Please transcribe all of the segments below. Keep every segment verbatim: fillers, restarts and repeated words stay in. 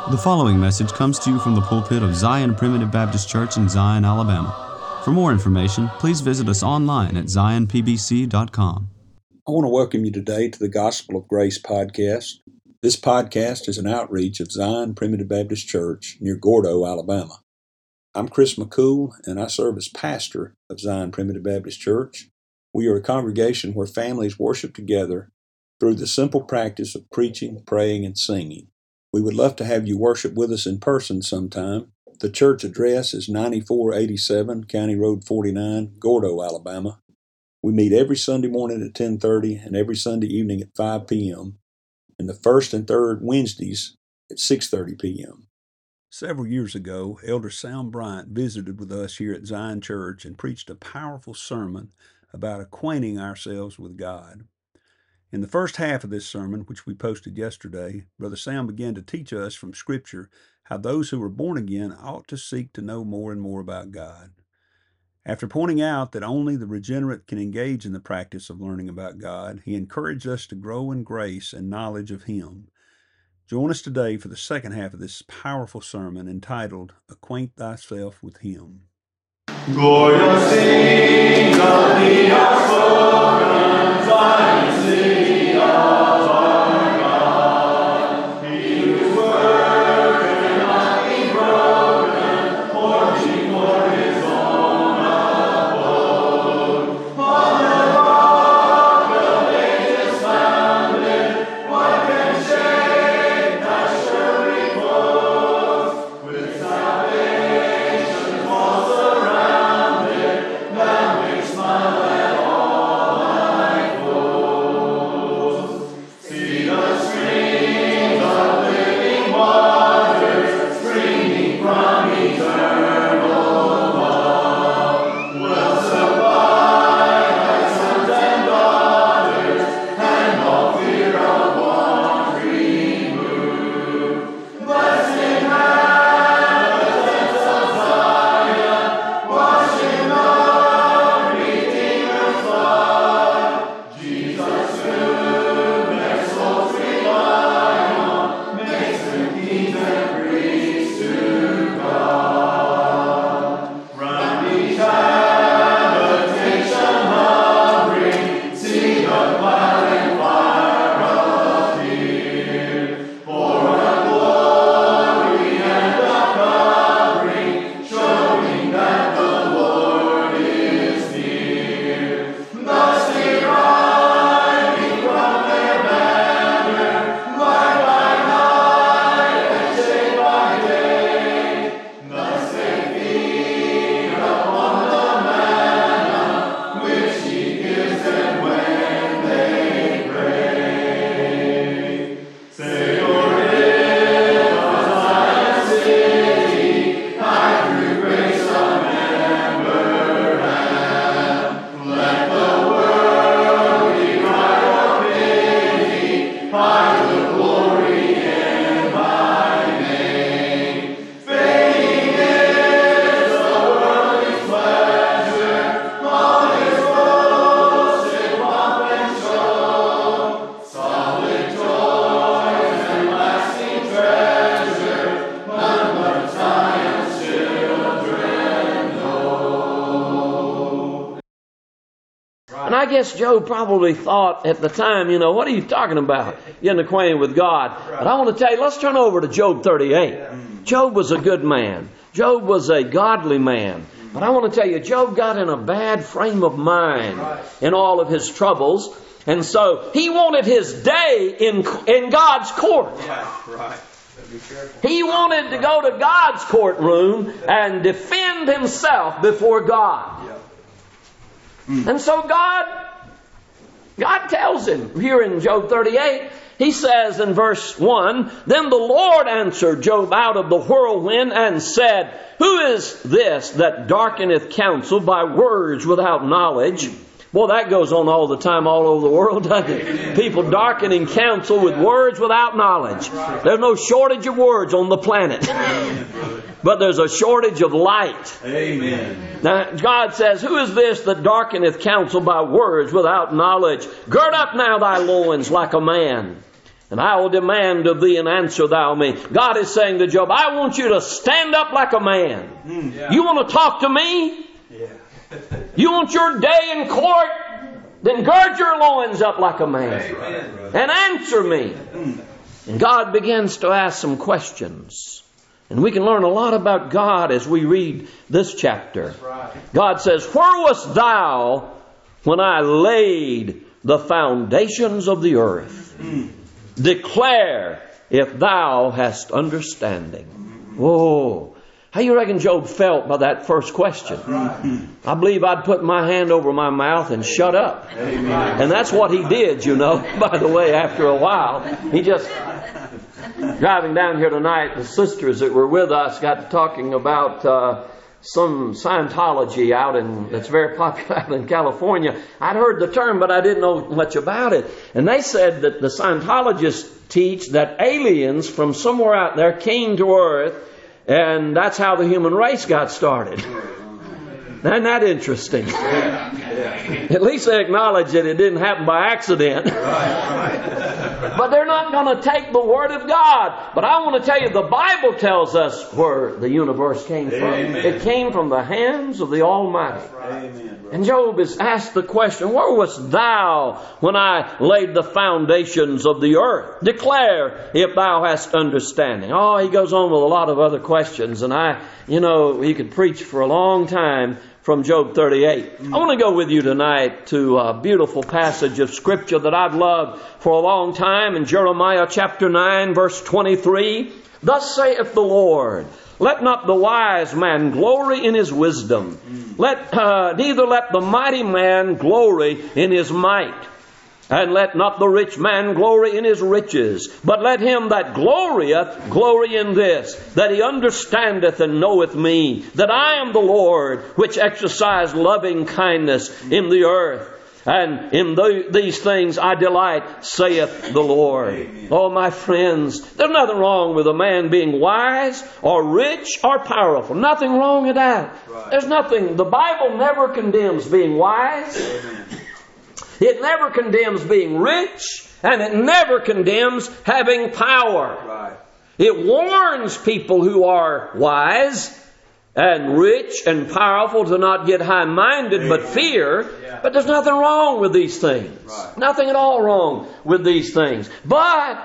The following message comes to you from the pulpit of Zion Primitive Baptist Church in Zion, Alabama. For more information, please visit us online at zion p b c dot com. I want to welcome you today to the Gospel of Grace podcast. This podcast is an outreach of Zion Primitive Baptist Church near Gordo, Alabama. I'm Chris McCool, and I serve as pastor of Zion Primitive Baptist Church. We are a congregation where families worship together through the simple practice of preaching, praying, and singing. We would love to have you worship with us in person sometime. The church address is ninety-four eighty-seven County Road forty-nine, Gordo, Alabama. We meet every Sunday morning at ten thirty and every Sunday evening at five p.m. and the first and third Wednesdays at six thirty p.m. Several years ago, Elder Sam Bryant visited with us here at Zion Church and preached a powerful sermon about acquainting ourselves with God. In the first half of this sermon, which we posted yesterday, Brother Sam began to teach us from Scripture how those who are born again ought to seek to know more and more about God. After pointing out that only the regenerate can engage in the practice of learning about God, he encouraged us to grow in grace and knowledge of Him. Join us today for the second half of this powerful sermon entitled, Acquaint Thyself with Him. Glorious things of the outspoken, fine city of our God. He whose word cannot be broken, forging for His own abode. On the rock of ages founded, what can shake that sure repose? With salvation walls around it, thou makes smile at all thy foes. See the streams of living waters springing from eternal love, will supply thy sons and daughters, and all fear of want remove. Blessed inhabitants of Zion, washed in the Redeemer's blood, Jesus who their souls rely on, makes them kings and priests to God. Round each habitation hovering, see the cloud and fire appear. For a glory and a covering, showing that the Lord is near. Thus deriving from their banner, light by night and shade by day. Thus they feed upon the manna, which He gives them when they pray. Savior, if of Zion city, I through grace a member am, let the world decry or pity, hide the glory in my name. Fading is the worldly pleasure, all its boasted pomp and show. Solid joys and lasting treasure, none but Zion's children know. And I guess Job probably thought at the time, you know, what are you talking about? Getting acquainted with God. But I want to tell you, let's turn over to Job thirty-eight. Job was a good man. Job was a godly man. But I want to tell you, Job got in a bad frame of mind in all of his troubles. And so he wanted his day in, in God's court. He wanted to go to God's courtroom and defend himself before God. And so God, God tells him here in Job thirty-eight, He says in verse one, Then the Lord answered Job out of the whirlwind and said, Who is this that darkeneth counsel by words without knowledge? Boy, that goes on all the time all over the world, doesn't it? People darkening counsel with words without knowledge. There's no shortage of words on the planet. But there's a shortage of light. Amen. Now, God says, Who is this that darkeneth counsel by words without knowledge? Gird up now thy loins like a man, and I will demand of thee, and answer thou me. God is saying to Job, I want you to stand up like a man. Mm, yeah. You want to talk to me? Yeah. You want your day in court? Then gird your loins up like a man. Amen. And answer me. And God begins to ask some questions. And we can learn a lot about God as we read this chapter. Right. God says, where wast thou when I laid the foundations of the earth? Mm. Declare if thou hast understanding. Oh, how you reckon Job felt by that first question? Right. I believe I'd put my hand over my mouth and shut up. Amen. And that's what he did, you know, by the way, after a while. He just, driving down here tonight, the sisters that were with us got talking about uh, some Scientology out in, that's very popular out in California. I'd heard the term, but I didn't know much about it. And they said that the Scientologists teach that aliens from somewhere out there came to earth, and that's how the human race got started. Isn't that interesting? Yeah, yeah. At least they acknowledge that it didn't happen by accident. Right, right. But they're not going to take the Word of God. But I want to tell you, the Bible tells us where the universe came from. Amen. It came from the hands of the Almighty. Amen. And Job is asked the question, where wast thou when I laid the foundations of the earth? Declare if thou hast understanding. Oh, he goes on with a lot of other questions. And I, you know, he could preach for a long time from Job thirty-eight. I want to go with you tonight to a beautiful passage of Scripture that I've loved for a long time in Jeremiah chapter nine, verse twenty-three. Thus saith the Lord, let not the wise man glory in his wisdom. Let uh, neither let the mighty man glory in his might. And let not the rich man glory in his riches, but let him that glorieth glory in this, that he understandeth and knoweth me, that I am the Lord, which exercise loving kindness in the earth. And in the, these things I delight, saith the Lord. Amen. Oh, my friends, there's nothing wrong with a man being wise or rich or powerful. Nothing wrong with that. Right. There's nothing. The Bible never condemns being wise. Amen. It never condemns being rich, and it never condemns having power. Right. It warns people who are wise and rich and powerful to not get high-minded but fear. Yeah. But there's nothing wrong with these things. Right. Nothing at all wrong with these things. But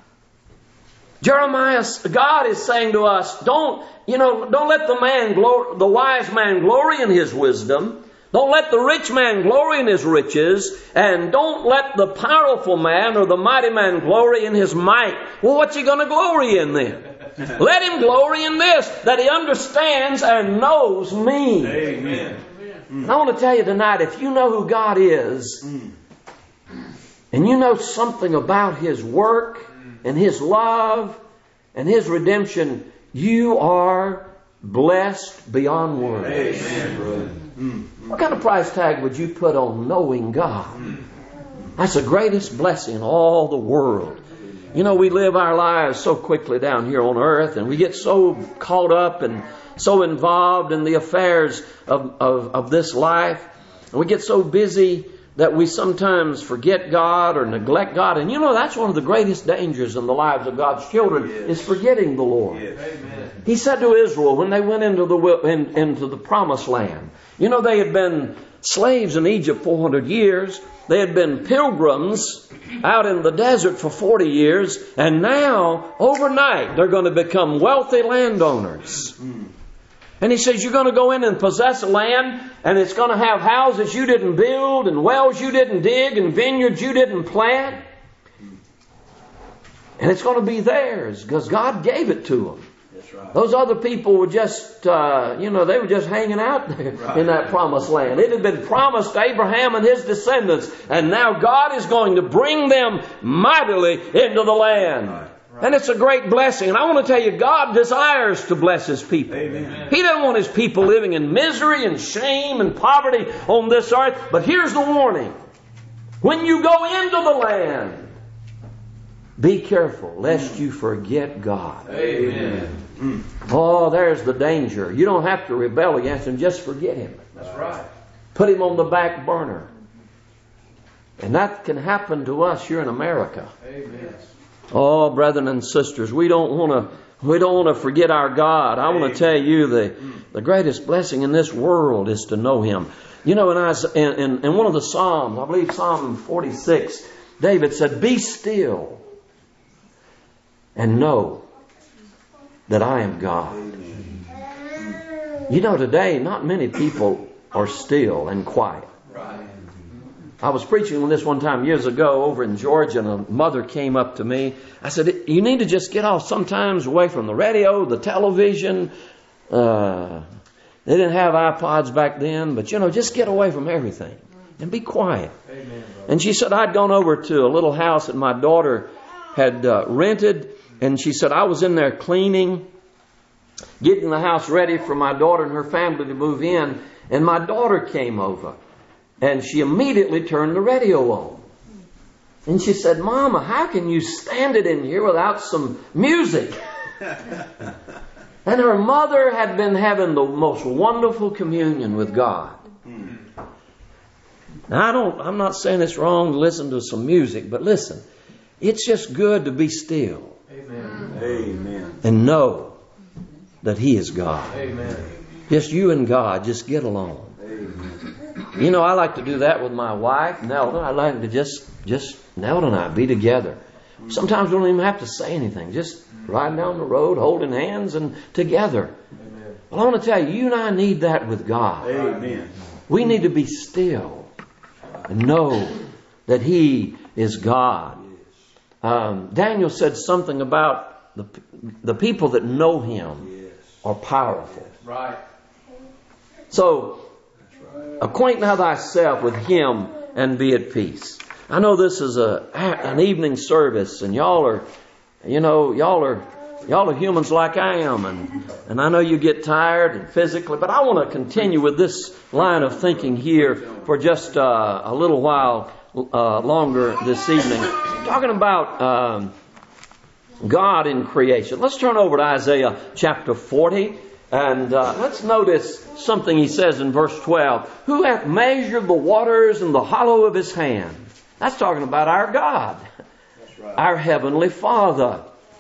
Jeremiah, God is saying to us, don't, you know, don't let the man glory, the wise man glory in his wisdom. Don't let the rich man glory in his riches, and don't let the powerful man or the mighty man glory in his might. Well, what's he going to glory in then? Let him glory in this, that he understands and knows me. Amen. And I want to tell you tonight, if you know who God is, and you know something about His work and His love and His redemption, you are blessed beyond words. Amen. What kind of price tag would you put on knowing God? That's the greatest blessing in all the world. You know, we live our lives so quickly down here on earth, and we get so caught up and so involved in the affairs of, of, of this life. And we get so busy that we sometimes forget God or neglect God. And you know, that's one of the greatest dangers in the lives of God's children, yes. is forgetting the Lord. Yes. He said to Israel when they went into the in, into the promised land, you know, they had been slaves in Egypt four hundred years. They had been pilgrims out in the desert for forty years. And now, overnight, they're going to become wealthy landowners. And he says, you're going to go in and possess a land, and it's going to have houses you didn't build, and wells you didn't dig, and vineyards you didn't plant. And it's going to be theirs, because God gave it to them. That's right. Those other people were just, uh, you know, they were just hanging out there right. in that promised land. It had been promised to Abraham and his descendants, and now God is going to bring them mightily into the land. Right. Right. And it's a great blessing. And I want to tell you, God desires to bless His people. Amen. He doesn't want His people living in misery and shame and poverty on this earth. But here's the warning. When you go into the land, be careful lest you forget God. Amen. Oh, there's the danger. You don't have to rebel against Him. Just forget Him. That's right. Put Him on the back burner. And that can happen to us here in America. Amen. Oh, brethren and sisters, we don't want to we don't want to forget our God. I want to tell you the the greatest blessing in this world is to know Him. You know, in, in, in, in one of the Psalms, I believe Psalm forty-six, David said, "Be still and know that I am God." You know, today, not many people are still and quiet. I was preaching on this one time years ago over in Georgia, and a mother came up to me. I said, "You need to just get off sometimes away from the radio, the television. Uh, they didn't have iPods back then, but, you know, just get away from everything and be quiet." Amen, and she said, I'd gone over to a little house that my daughter had uh, rented, and she said, I was in there cleaning, getting the house ready for my daughter and her family to move in, and my daughter came over. And she immediately turned the radio on. And she said, "Mama, how can you stand it in here without some music?" And her mother had been having the most wonderful communion with God. Now, I don't, I'm not saying it's wrong to listen to some music, but listen, it's just good to be still. Amen. Amen. And know that He is God. Amen. Just you and God, just get along. Amen. You know, I like to do that with my wife, Nelda. I like to just, just Nelda and I be together. Sometimes we don't even have to say anything. Just riding down the road, holding hands and together. Amen. Well, I want to tell you, you and I need that with God. Amen. We need to be still and know that He is God. Um, Daniel said something about the the people that know Him are powerful. Right. So, acquaint now thyself with Him and be at peace. I know this is a an evening service, and y'all are, you know, y'all are y'all are humans like I am, and and I know you get tired and physically, but I want to continue with this line of thinking here for just uh, a little while uh, longer this evening, talking about um, God in creation. Let's turn over to Isaiah chapter forty. And uh, let's notice something he says in verse twelve. Who hath measured the waters in the hollow of His hand? That's talking about our God. That's right. Our Heavenly Father.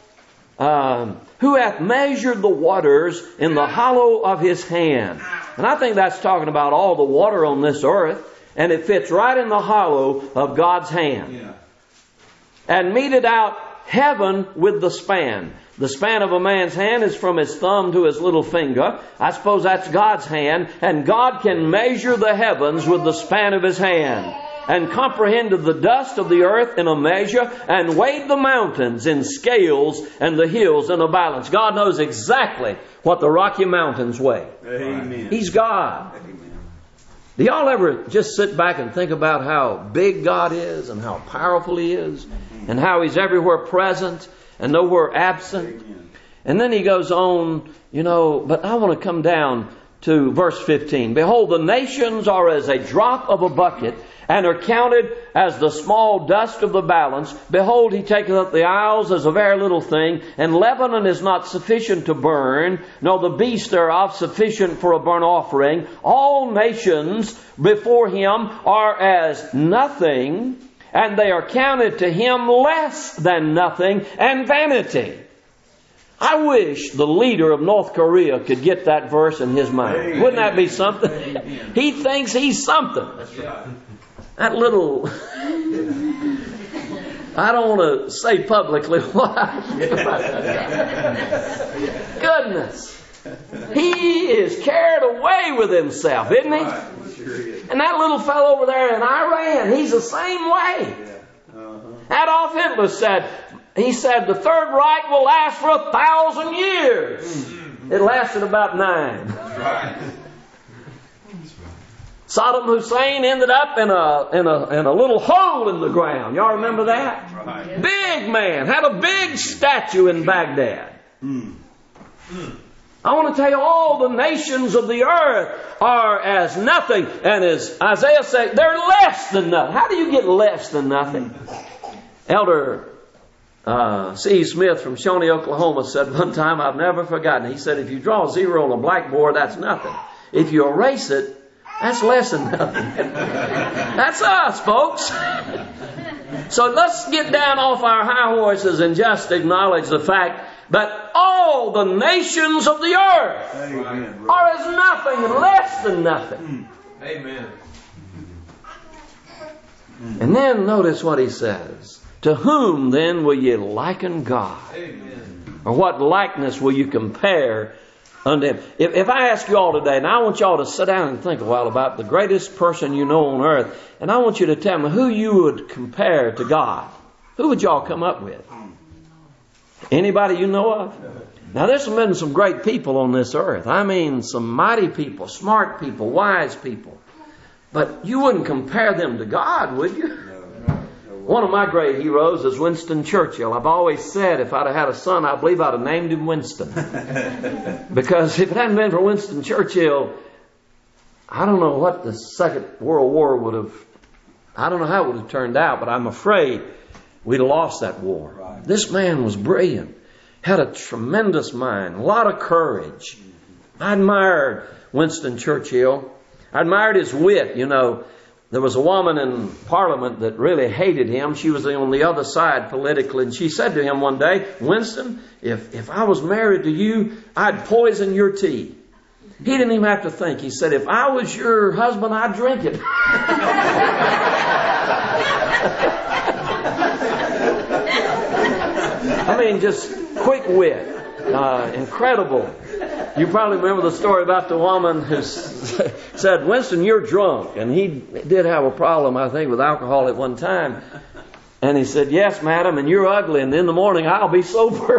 Um, who hath measured the waters in the hollow of His hand? And I think that's talking about all the water on this earth. And it fits right in the hollow of God's hand. Yeah. And meted out heaven with the span. The span of a man's hand is from his thumb to his little finger. I suppose that's God's hand. And God can measure the heavens with the span of His hand. And comprehended the dust of the earth in a measure. And weighed the mountains in scales and the hills in a balance. God knows exactly what the Rocky Mountains weigh. Amen. He's God. Amen. Do y'all ever just sit back and think about how big God is and how powerful He is? And how He's everywhere present and nowhere absent. Amen. And then he goes on, you know, but I want to come down to verse fifteen. Behold, the nations are as a drop of a bucket, and are counted as the small dust of the balance. Behold, He taketh up the isles as a very little thing, and Lebanon is not sufficient to burn, nor the beast thereof sufficient for a burnt offering. All nations before Him are as nothing, and they are counted to Him less than nothing and vanity. I wish the leader of North Korea could get that verse in his mind. Amen. Wouldn't that be something? Amen. He thinks he's something. That's right. That little... I don't want to say publicly what I think about that. Goodness. He is carried away with himself, isn't he? And that little fellow over there in Iran, he's the same way. Adolf Hitler said, he said, the Third Reich will last for a thousand years. It lasted about nine. Saddam Hussein ended up in a in a in a little hole in the ground. Y'all remember that? Right. Big man, had a big statue in Baghdad. Mm. Mm. I want to tell you, all the nations of the earth are as nothing, and as Isaiah said, they're less than nothing. How do you get less than nothing? Elder uh, C. Smith from Shawnee, Oklahoma, said one time, I've never forgotten. He said, if you draw a zero on a blackboard, that's nothing. If you erase it, that's less than nothing. That's us, folks. So let's get down off our high horses and just acknowledge the fact that all the nations of the earth Amen. are as nothing and less than nothing. Amen. And then notice what he says. To whom then will ye liken God? Amen. Or what likeness will you compare unto Him? If, if I ask you all today, and I want you all to sit down and think a while about the greatest person you know on earth, and I want you to tell me who you would compare to God. Who would y'all come up with? Anybody you know of? Now there's been some great people on this earth. I mean some mighty people, smart people, wise people. But you wouldn't compare them to God, would you? One of my great heroes is Winston Churchill. I've always said if I'd have had a son, I believe I'd have named him Winston. Because if it hadn't been for Winston Churchill, I don't know what the Second World War would have, I don't know how it would have turned out, but I'm afraid we'd have lost that war. Right. This man was brilliant, had a tremendous mind, a lot of courage. I admired Winston Churchill. I admired his wit. You know, there was a woman in Parliament that really hated him. She was on the other side politically, and she said to him one day, Winston, if, if I was married to you, I'd poison your tea. He didn't even have to think. He said, if I was your husband, I'd drink it. I mean, just quick wit. Uh, incredible. You probably remember the story about the woman who said, Winston, you're drunk. And he did have a problem, I think, with alcohol at one time. And he said, yes, madam, and you're ugly, and in the morning I'll be sober.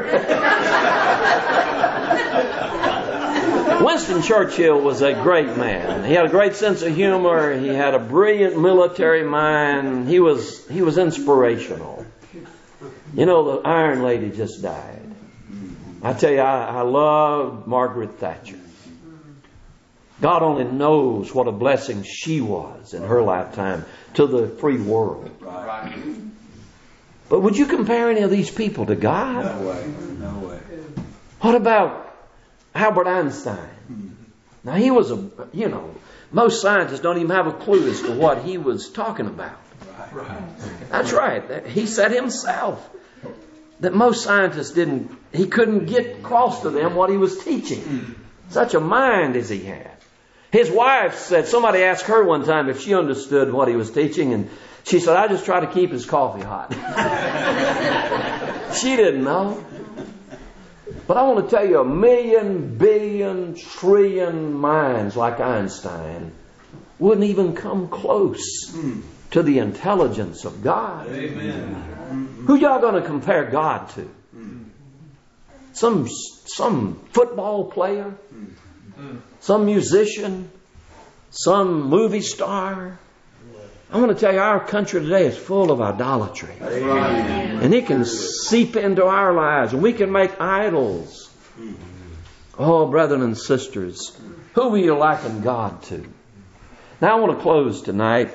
Winston Churchill was a great man. He had a great sense of humor. He had a brilliant military mind. He was, he was inspirational. You know, the Iron Lady just died. I tell you, I, I loved Margaret Thatcher. God only knows what a blessing she was in her lifetime to the free world. Right. But would you compare any of these people to God? No way. No way. What about Albert Einstein? Now, he was a, you know, most scientists don't even have a clue as to what he was talking about. Right. That's right. He said himself that most scientists didn't, he couldn't get across to them what he was teaching. Such a mind as he had. His wife said, somebody asked her one time if she understood what he was teaching, and she said, I just try to keep his coffee hot. She didn't know. But I want to tell you, a million, billion, trillion minds like Einstein wouldn't even come close to the intelligence of God. Amen. Who y'all going to compare God to? Some some football player? Some musician? Some movie star? I want to tell you, our country today is full of idolatry. Amen. And it can seep into our lives, and we can make idols. Oh, brethren and sisters, who will you liken God to? Now I want to close tonight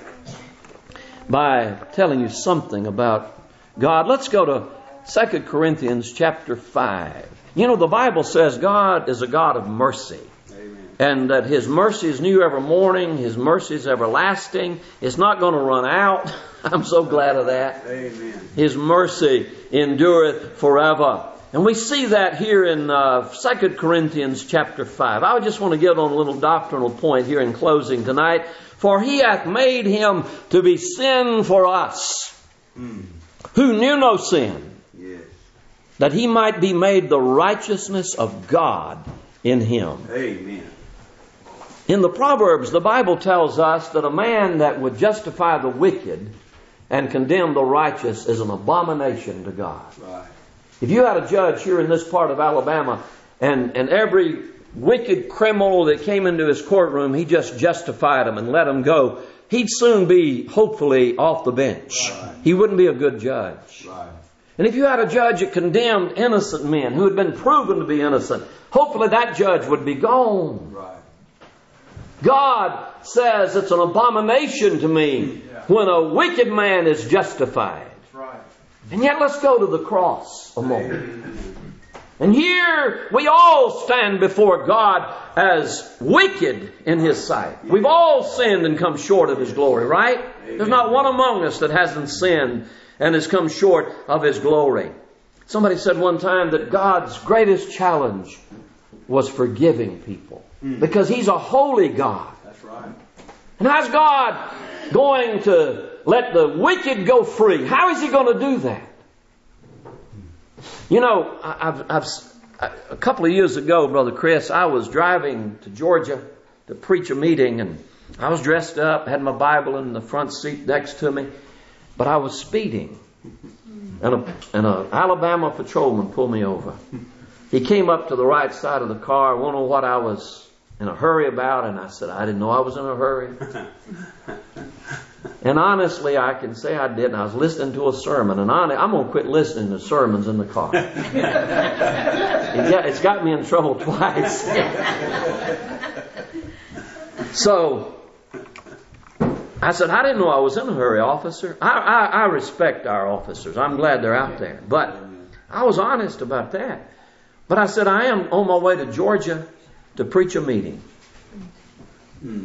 by telling you something about God. Let's go to Second Corinthians chapter five. You know, the Bible says God is a God of mercy. Amen. And that His mercy is new every morning. His mercy is everlasting. It's not going to run out. I'm so glad of that. Amen. His mercy endureth forever. And we see that here in uh, Second Corinthians chapter five. I just want to get on a little doctrinal point here in closing tonight. For He hath made Him to be sin for us, Mm. who knew no sin, Yes. that He might be made the righteousness of God in Him. Amen. In the Proverbs, the Bible tells us that a man that would justify the wicked and condemn the righteous is an abomination to God. Right. If you had a judge here in this part of Alabama, and, and every wicked criminal that came into his courtroom, he just justified them and let them go, he'd soon be, hopefully, off the bench. Right. He wouldn't be a good judge. Right. And if you had a judge that condemned innocent men who had been proven to be innocent, hopefully that judge would be gone. Right. God says it's an abomination to me Yeah. when a wicked man is justified. Right. And yet let's go to the cross a moment. And here we all stand before God as wicked in His sight. We've all sinned and come short of His glory, right? There's not one among us that hasn't sinned and has come short of His glory. Somebody said one time that God's greatest challenge was forgiving people. Because He's a holy God. That's right. And how's God going to let the wicked go free? How is He going to do that? You know, I've, I've, a couple of years ago, Brother Chris, I was driving to Georgia to preach a meeting, and I was dressed up, had my Bible in the front seat next to me, but I was speeding. And a, and a Alabama patrolman pulled me over. He came up to the right side of the car, wondered what I was in a hurry about, and I said, I didn't know I was in a hurry. And honestly, I can say I didn't. I was listening to a sermon, and I'm going to quit listening to sermons in the car. it got, it's got me in trouble twice. So I said, I didn't know I was in a hurry, officer. I, I, I respect our officers. I'm glad they're out there. But I was honest about that. But I said, I am on my way to Georgia to preach a meeting. Hmm.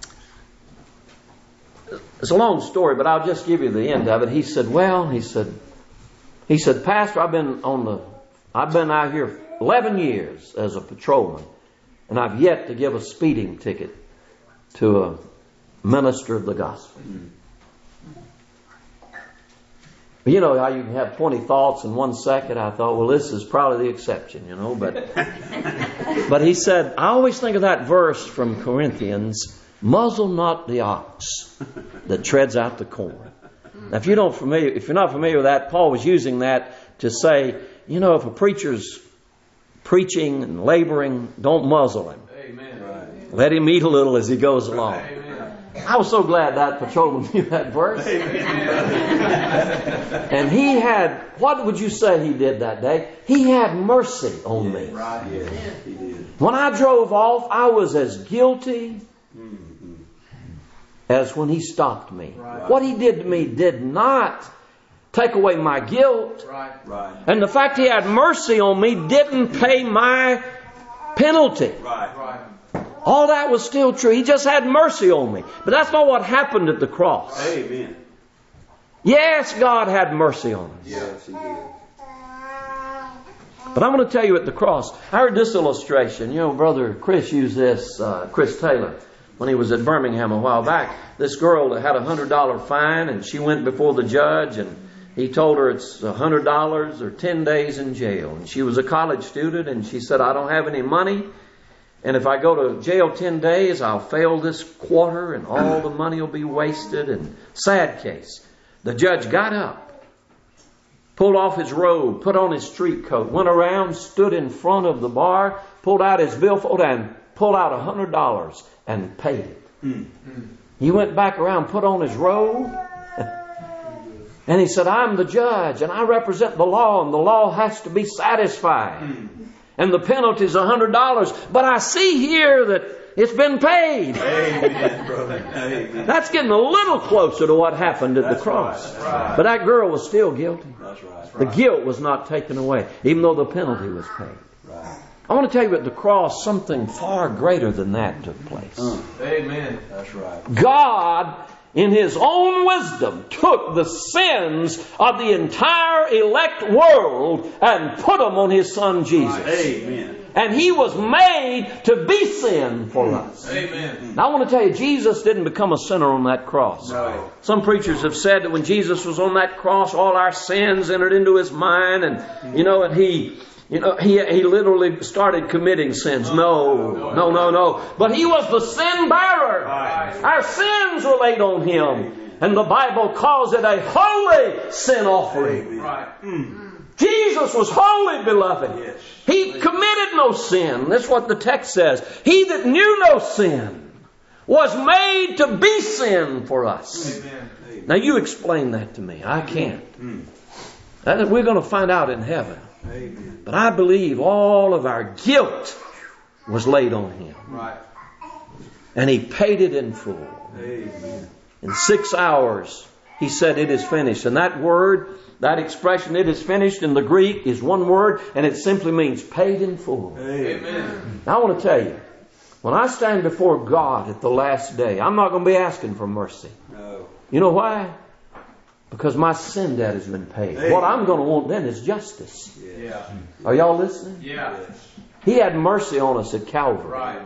It's a long story, but I'll just give you the end of it. He said, well, he said, he said, Pastor, I've been on the, I've been out here eleven years as a patrolman, and I've yet to give a speeding ticket to a minister of the gospel. Mm. You know how you can have twenty thoughts in one second? I thought, well, this is probably the exception, you know. But but he said, I always think of that verse from Corinthians, muzzle not the ox that treads out the corn. Now, if you don't familiar, if you're not familiar with that, Paul was using that to say, you know, if a preacher's preaching and laboring, don't muzzle him. Amen. Right. Let him eat a little as he goes along. Amen. I was so glad that patrolman knew that verse. And he had, what would you say he did that day? He had mercy on me. Right. Yes, he did. When I drove off, I was as guilty mm-hmm. as when he stopped me. Right. What he did to me did not take away my guilt. Right. Right. And the fact he had mercy on me didn't pay my penalty. Right. Right. All that was still true. He just had mercy on me. But that's not what happened at the cross. Amen. Yes, God had mercy on us. Yes, He did. But I'm going to tell you at the cross, I heard this illustration. You know, Brother Chris used this, uh, Chris Taylor, when he was at Birmingham a while back. This girl that had a one hundred dollars fine, and she went before the judge, and he told her it's one hundred dollars or ten days in jail. And she was a college student, and she said, I don't have any money. And if I go to jail ten days, I'll fail this quarter and all the money will be wasted. And sad case. The judge got up, pulled off his robe, put on his street coat, went around, stood in front of the bar, pulled out his billfold and pulled out one hundred dollars and paid it. Mm-hmm. He went back around, put on his robe, and he said, I'm the judge and I represent the law, and the law has to be satisfied. Mm-hmm. And the penalty is one hundred dollars. But I see here that it's been paid. Amen, brother. Amen. That's getting a little closer to what happened at That's the cross. Right. That's right. But that girl was still guilty. That's right. The guilt was not taken away, even though the penalty was paid. Right. I want to tell you at the cross, something far greater than that took place. Uh, Amen. That's right. God, in His own wisdom, took the sins of the entire elect world and put them on His Son Jesus. Amen. And He was made to be sin for us. Amen. Now I want to tell you, Jesus didn't become a sinner on that cross. No. Some preachers have said that when Jesus was on that cross, all our sins entered into His mind, and you know, and He, you know, He He literally started committing sins. No, no, no, no. But He was the sin bearer. Right. Our sins were laid on Him, and the Bible calls it a holy sin offering. Right. Mm. Jesus was holy, beloved. Yes. He committed no sin. That's what the text says. He that knew no sin was made to be sin for us. Amen. Now you explain that to me. I can't. Mm. That, we're going to find out in heaven. Amen. But I believe all of our guilt was laid on Him. Right. And He paid it in full. Amen. In six hours, He said, it is finished. And that word, that expression, it is finished, in the Greek is one word, and it simply means paid in full. Amen. Now I want to tell you, when I stand before God at the last day, I'm not going to be asking for mercy. No. You know why? Because my sin debt has been paid. What I'm going to want then is justice. Yeah. Are y'all listening? Yeah. He had mercy on us at Calvary. Right.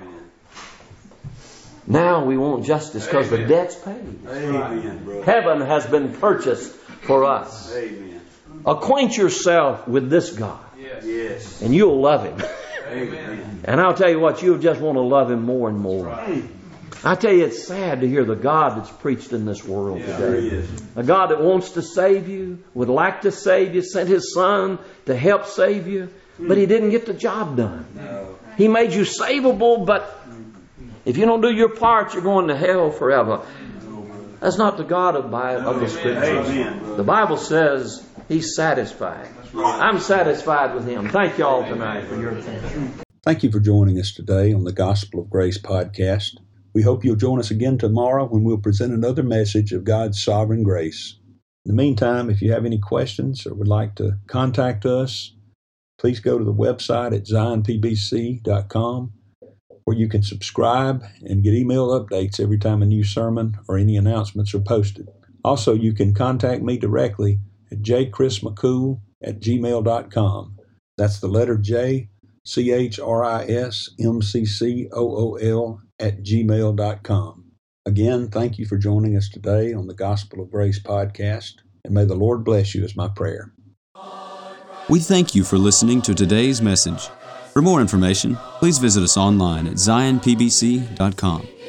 Now we want justice because the Amen. debt's paid. Amen, brother. Heaven has been purchased for us. Amen. Acquaint yourself with this God, Yes. Yes. and you'll love Him. Amen. And I'll tell you what, you'll just want to love Him more and more. Right. I tell you, it's sad to hear the God that's preached in this world Yeah. today. Yes. A God that wants to save you, would like to save you, sent His Son to help save you, but He didn't get the job done. No. He made you savable, but if you don't do your part, you're going to hell forever. That's not the God of, Bi- of the Scriptures. Amen. The Bible says He's satisfied. I'm satisfied with Him. Thank you all tonight for your attention. Thank you for joining us today on the Gospel of Grace podcast. We hope you'll join us again tomorrow when we'll present another message of God's sovereign grace. In the meantime, if you have any questions or would like to contact us, please go to the website at zion p b c dot com, where you can subscribe and get email updates every time a new sermon or any announcements are posted. Also, you can contact me directly at j chris mccool at gmail dot com. That's the letter J, C H R I S M C C O O L at gmail dot com. Again, thank you for joining us today on the Gospel of Grace podcast, and may the Lord bless you is my prayer. We thank you for listening to today's message. For more information, please visit us online at zion p b c dot com.